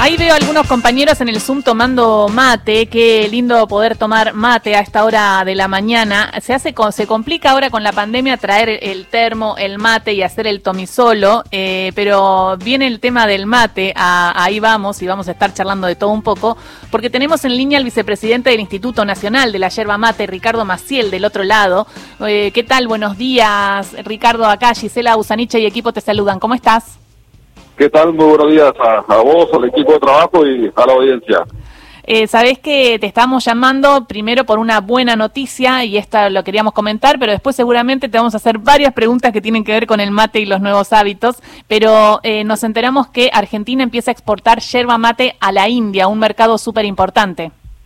Ahí veo algunos compañeros en el Zoom tomando mate. Qué lindo poder tomar mate a esta hora de la mañana. Se complica ahora con la pandemia traer el termo, el mate y hacer el tomisolo, pero viene el tema del mate. Ahí vamos y vamos a estar charlando de todo un poco, porque tenemos en línea al vicepresidente del Instituto Nacional de la Yerba Mate, Ricardo Maciel, del otro lado. ¿Qué tal? Buenos días, Ricardo. Acá Gisela Usaniche y equipo te saludan. ¿Cómo estás? ¿Qué tal? Muy buenos días a vos, al equipo de trabajo y a la audiencia. Sabés que te estamos llamando primero por una buena noticia y esta lo queríamos comentar, pero después seguramente te vamos a hacer varias preguntas que tienen que ver con el mate y los nuevos hábitos, pero nos enteramos que Argentina empieza a exportar yerba mate a la India, un mercado súper importante.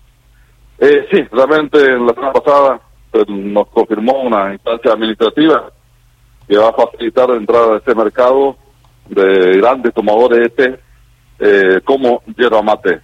Sí, realmente la semana pasada nos confirmó una instancia administrativa que va a facilitar la entrada de este mercado de grandes tomadores de té como yerba mate.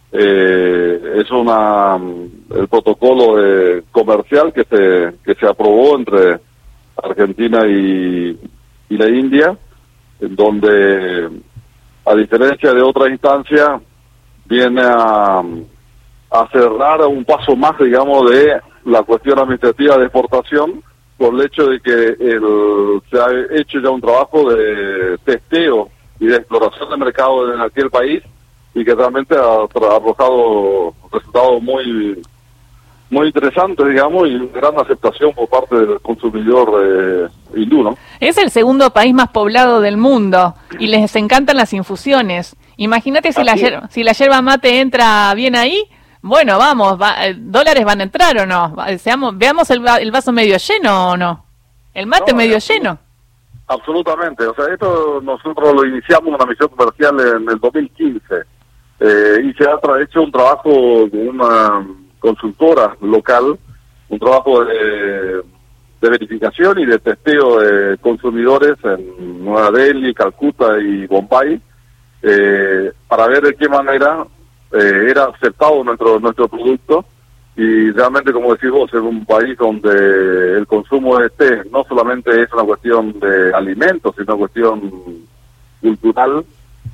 Es el protocolo comercial que se aprobó entre Argentina y la India, en donde, a diferencia de otras instancias, viene a cerrar un paso más, digamos, de la cuestión administrativa de exportación, por el hecho de que se ha hecho ya un trabajo de testeo y de exploración de mercado en aquel país y que realmente ha arrojado resultados muy interesantes, digamos, y una gran aceptación por parte del consumidor hindú, ¿no? Es el segundo país más poblado del mundo y les encantan las infusiones. Imagínate si la yerba mate entra bien ahí. Bueno, vamos, ¿dólares van a entrar o no? Veamos el vaso medio lleno o no. El mate medio lleno. Absolutamente. O sea, esto nosotros lo iniciamos una misión comercial en el 2015 y se ha hecho un trabajo con una consultora local, un trabajo de verificación y de testeo de consumidores en Nueva Delhi, Calcuta y Bombay, para ver de qué manera era aceptado nuestro producto, y realmente, como decís vos, es un país donde el consumo de té no solamente es una cuestión de alimentos, sino una cuestión cultural.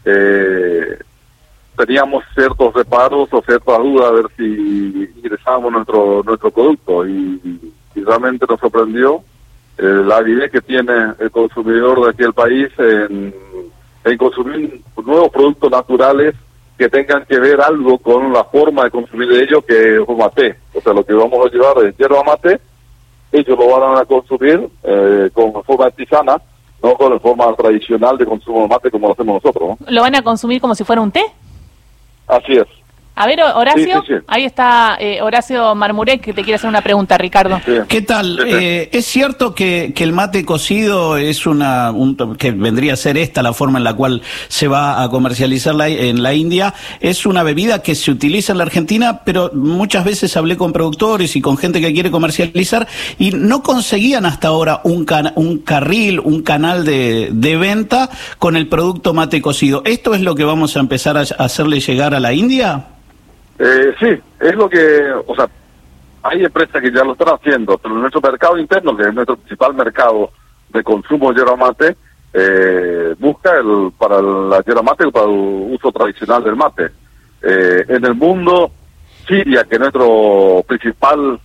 Teníamos ciertos reparos o ciertas dudas a ver si ingresábamos nuestro producto, y realmente nos sorprendió la avidez que tiene el consumidor de aquel país en consumir nuevos productos naturales que tengan que ver algo con la forma de consumir de ellos, que es un mate. O sea, lo que vamos a llevar es yerba mate, ellos lo van a consumir con forma artesana, no con la forma tradicional de consumo de mate como lo hacemos nosotros, ¿no? ¿Lo van a consumir como si fuera un té? Así es. A ver, Horacio, sí. Ahí está Horacio Marmurek, que te quiere hacer una pregunta, Ricardo. Sí. ¿Qué tal? Sí. ¿Es cierto que el mate cocido es que vendría a ser la forma en la cual se va a comercializar en la India? Es una bebida que se utiliza en la Argentina, pero muchas veces hablé con productores y con gente que quiere comercializar y no conseguían hasta ahora un canal de venta con el producto mate cocido. ¿Esto es lo que vamos a empezar a hacerle llegar a la India? Sí, es lo que, o sea, hay empresas que ya lo están haciendo, pero en nuestro mercado interno, que es nuestro principal mercado de consumo de yerba mate, busca para la yerba mate, para el uso tradicional del mate. En el mundo, Siria, que es nuestro principal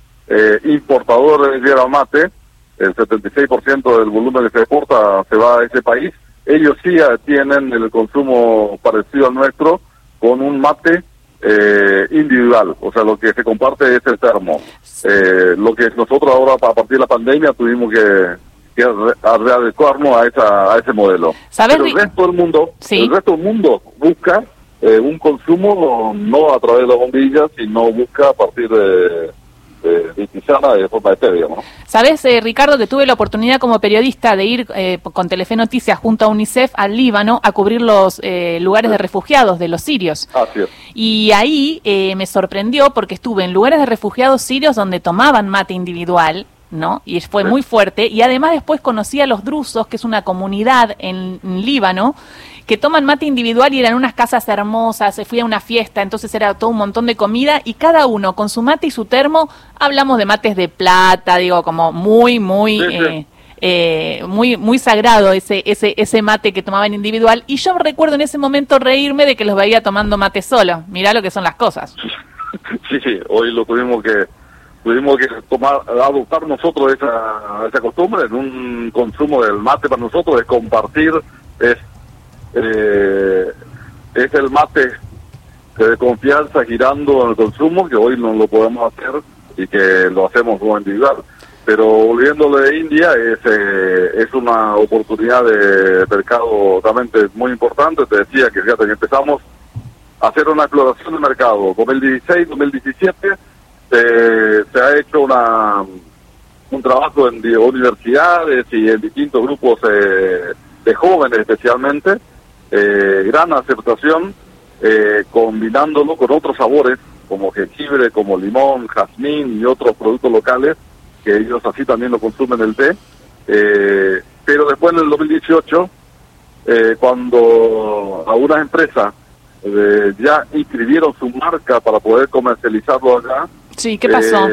importador de yerba mate, el 76% del volumen que se exporta se va a ese país. Ellos sí tienen el consumo parecido al nuestro, con un mate individual, o sea, lo que se comparte es el termo. Lo que nosotros ahora, a partir de la pandemia, tuvimos que readecuarnos a ese modelo. ¿Sabes? Pero el resto del mundo, sí. El resto del mundo busca un consumo no a través de las bombillas, sino busca a partir de tisana de forma de té, digamos. ¿Sabes, Ricardo, que tuve la oportunidad como periodista de ir con Telefe Noticias junto a UNICEF al Líbano a cubrir los lugares de refugiados de los sirios? Así es. Y ahí me sorprendió porque estuve en lugares de refugiados sirios donde tomaban mate individual, ¿no? Y fue muy fuerte. Y además después conocí a los drusos, que es una comunidad en Líbano, que toman mate individual y eran unas casas hermosas, fui a una fiesta, entonces era todo un montón de comida y cada uno con su mate y su termo. Hablamos de mates de plata, digo, como muy, muy muy muy sagrado ese mate que tomaban individual, y yo recuerdo en ese momento reírme de que los veía tomando mate solo. Mirá lo que son las cosas. Sí, hoy lo tuvimos que adoptar nosotros esa costumbre. En un consumo del mate para nosotros es compartir, es el mate de confianza girando en el consumo, que hoy no lo podemos hacer y que lo hacemos como individual. Pero volviendo de India, es una oportunidad de mercado realmente muy importante. Te decía que fíjate que empezamos a hacer una exploración de mercado. 2016, 2017 se ha hecho un trabajo en universidades y en distintos grupos de jóvenes especialmente, gran aceptación, combinándolo con otros sabores como jengibre, como limón, jazmín y otros productos locales, que ellos así también lo consumen el té. Pero después en el 2018, cuando algunas empresas ya inscribieron su marca para poder comercializarlo acá. Sí, ¿qué pasó?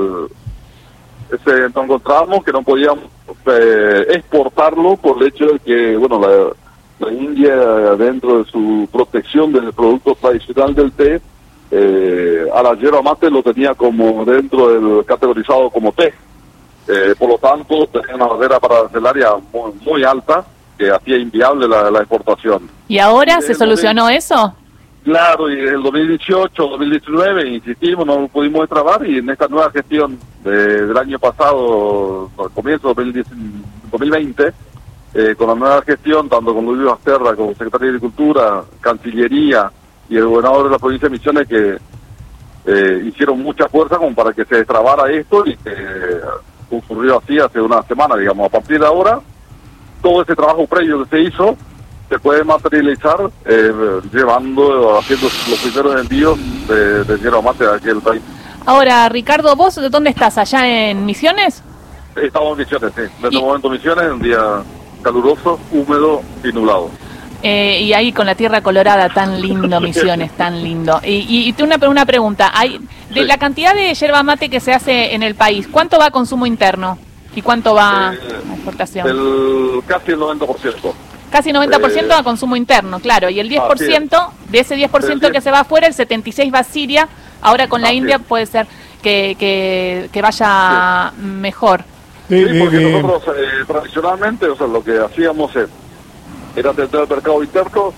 Nos encontramos que no podíamos exportarlo por el hecho de que, bueno, la India, dentro de su protección del producto tradicional del té, a la yerba mate lo tenía como dentro del categorizado como té. Por lo tanto, tenía una barrera arancelaria muy, muy alta que hacía inviable la exportación. ¿Y ahora se solucionó eso? Claro, y en el 2018, 2019 insistimos, no pudimos destrabar, y en esta nueva gestión del año pasado, al comienzo de 2020, con la nueva gestión, tanto con Luis Basterra como Secretaría de Agricultura, Cancillería y el gobernador de la provincia de Misiones, que hicieron mucha fuerza como para que se destrabara esto, y que ocurrió así hace una semana, digamos. A partir de ahora, todo ese trabajo previo que se hizo se puede materializar haciendo los primeros envíos de yerba mate a aquel país. Ahora, Ricardo, ¿vos de dónde estás? ¿Allá en Misiones? Estamos en Misiones, sí. En este momento Misiones, un día caluroso, húmedo y nublado. Y ahí con la tierra colorada, tan lindo, Misiones, tan lindo. Y tengo una pregunta. De la cantidad de yerba mate que se hace en el país, ¿cuánto va a consumo interno? ¿Y cuánto va a exportación? Casi el 90%. Casi 90% a consumo interno, claro. Y el 10%, de ese 10% que se va afuera, el 76% va a Siria. Ahora con la India puede ser que vaya mejor. Sí, porque nosotros tradicionalmente, o sea, lo que hacíamos era atender al mercado interno,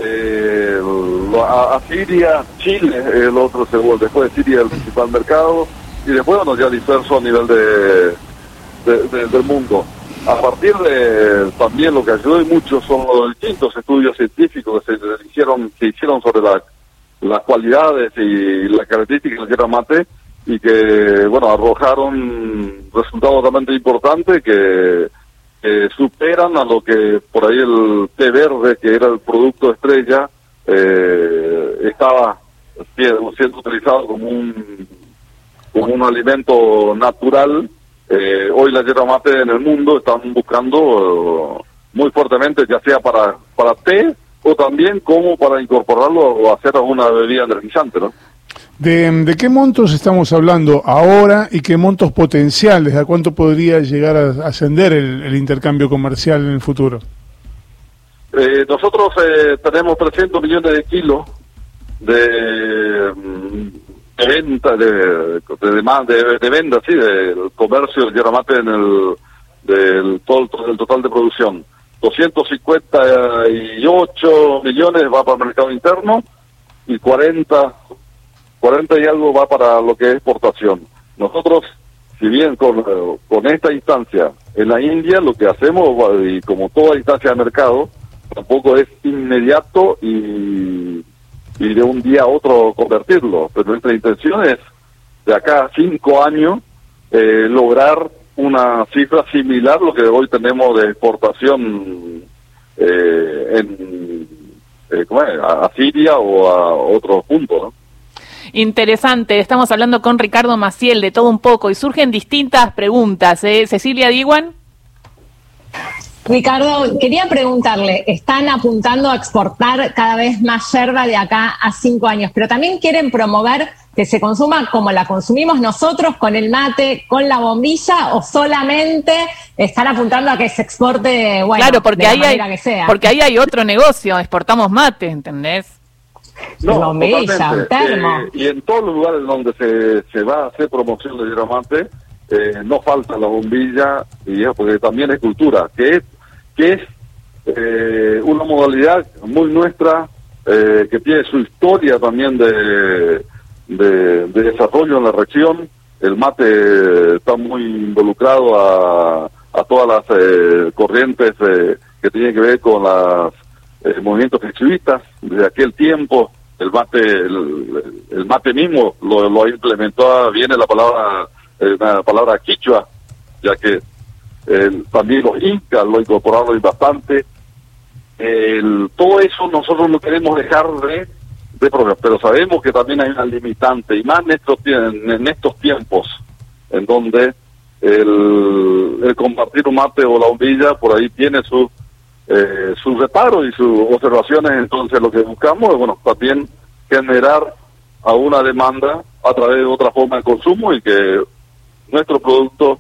a Siria, Chile, el otro segundo, después de Siria el principal mercado, y después bueno, ya disperso a nivel del mundo. A partir de también lo que ayudó y mucho son los distintos estudios científicos que se hicieron sobre las cualidades y las características del yerba mate, y que bueno, arrojaron resultados realmente importantes que superan a lo que por ahí el té verde, que era el producto estrella, estaba siendo utilizado como un alimento natural. Hoy la yerba mate en el mundo están buscando muy fuertemente, ya sea para té o también como para incorporarlo o hacer una bebida energizante, ¿no? ¿De qué montos estamos hablando ahora y qué montos potenciales? ¿A cuánto podría llegar a ascender el intercambio comercial en el futuro? Nosotros tenemos 300 millones de kilos de venta, de venta, sí, del comercio del yerba mate del total de producción. 258 millones va para el mercado interno y 40 y algo va para lo que es exportación. Nosotros, si bien con esta instancia en la India, lo que hacemos, y como toda instancia de mercado, tampoco es inmediato y de un día a otro convertirlo, pero nuestra intención es de acá a 5 años lograr una cifra similar a lo que hoy tenemos de exportación a Siria o a otros puntos, ¿no? Interesante, estamos hablando con Ricardo Maciel de todo un poco y surgen distintas preguntas. Cecilia Diwan. Ricardo, quería preguntarle, están apuntando a exportar cada vez más yerba de acá a 5 años, pero también quieren promover que se consuma como la consumimos nosotros, con el mate, con la bombilla, o solamente están apuntando a que se exporte, bueno, claro, porque de ahí la manera que sea? porque ahí hay otro negocio, exportamos mate, ¿entendés? No, bombilla, totalmente. un termo. Y en todos los lugares donde se va a hacer promoción de yerba mate, no falta la bombilla, porque también es cultura, que es una modalidad muy nuestra, que tiene su historia también de desarrollo en la región. El mate está muy involucrado a todas las corrientes que tienen que ver con los movimientos exhibitas. Desde aquel tiempo el mate mismo lo implementó, viene una palabra quichua, ya que también los incas lo incorporaron bastante. Todo eso nosotros no queremos dejar de programa, pero sabemos que también hay una limitante, y más en estos tiempos, en donde el compartir un mate o la bombilla por ahí tiene sus reparos y sus observaciones. Entonces lo que buscamos es, bueno, también generar a una demanda a través de otra forma de consumo, y que nuestro producto,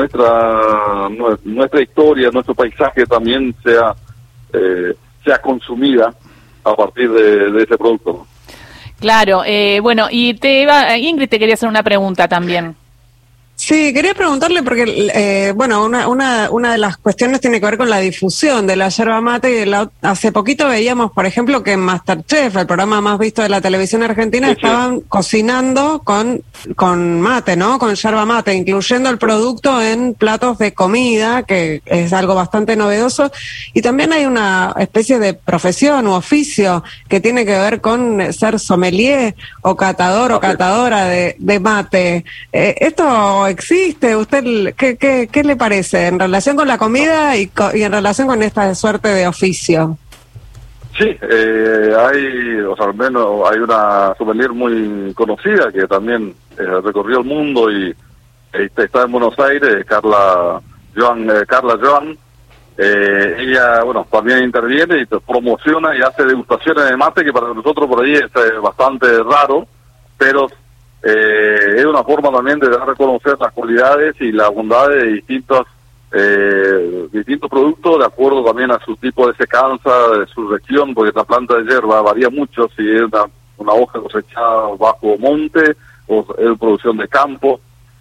nuestra historia, nuestro paisaje también sea consumida a partir de ese producto, ¿no? Claro, bueno, y Ingrid te quería hacer una pregunta también. Sí, quería preguntarle porque, bueno, una de las cuestiones tiene que ver con la difusión de la yerba mate. Hace poquito veíamos, por ejemplo, que en MasterChef, el programa más visto de la televisión argentina, estaban cocinando con mate, ¿no? Con yerba mate, incluyendo el producto en platos de comida, que es algo bastante novedoso. Y también hay una especie de profesión u oficio que tiene que ver con ser sommelier o catador o catadora de mate. ¿Esto existe? ¿Usted qué le parece en relación con la comida y en relación con esta suerte de oficio? Sí, al menos hay una sommelier muy conocida que también recorrió el mundo y está en Buenos Aires, Carla Joan. Ella, bueno, también interviene y promociona y hace degustaciones de mate, que para nosotros por ahí es bastante raro, pero es una forma también de dar a reconocer las cualidades y las bondades de distintos productos, de acuerdo también a su tipo de secanza, de su región, porque la planta de yerba varía mucho, si es una hoja cosechada bajo monte o es producción de campo.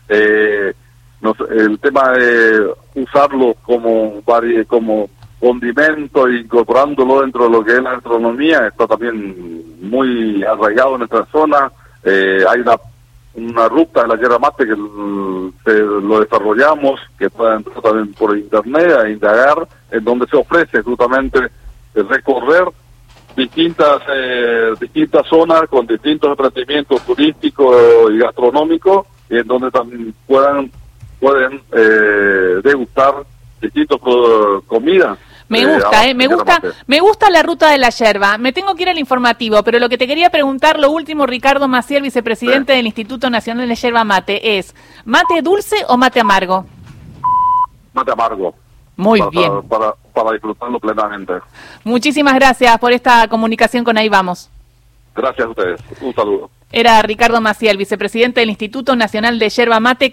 El tema de usarlo como condimento, incorporándolo dentro de lo que es la gastronomía, está también muy arraigado en nuestra zona. Hay una ruta de la yerba mate que lo desarrollamos, que pueden entrar también por internet a indagar, en donde se ofrece justamente recorrer distintas zonas con distintos emprendimientos turísticos y gastronómicos, y en donde también pueden degustar distintas comidas. Me gusta la ruta de la yerba. Me tengo que ir al informativo, pero lo que te quería preguntar, lo último, Ricardo Maciel, vicepresidente del Instituto Nacional de Yerba Mate, es ¿mate dulce o mate amargo? Mate amargo. Muy bien. Para disfrutarlo plenamente. Muchísimas gracias por esta comunicación con Ahí Vamos. Gracias a ustedes. Un saludo. Era Ricardo Maciel, vicepresidente del Instituto Nacional de Yerba Mate.